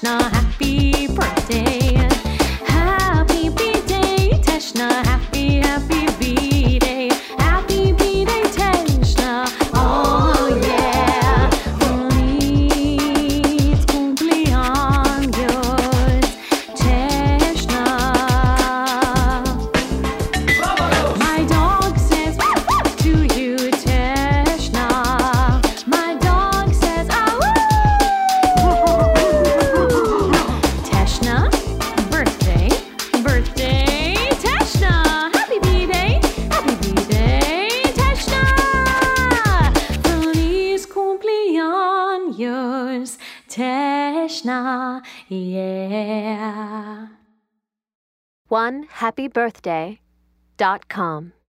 Teshna, happy birthday. Happy B-Day, Teshna, happy B-Day. Happy B-Day, Teshna, oh yeah. Feliz cumpleaños, Teshna. My dog says to you, Teshna. My dog says, Teshna, birthday, Teshna. Happy B-Day, Teshna. Feliz cumpleaños, Teshna, yeah. OneHappyBirthday.com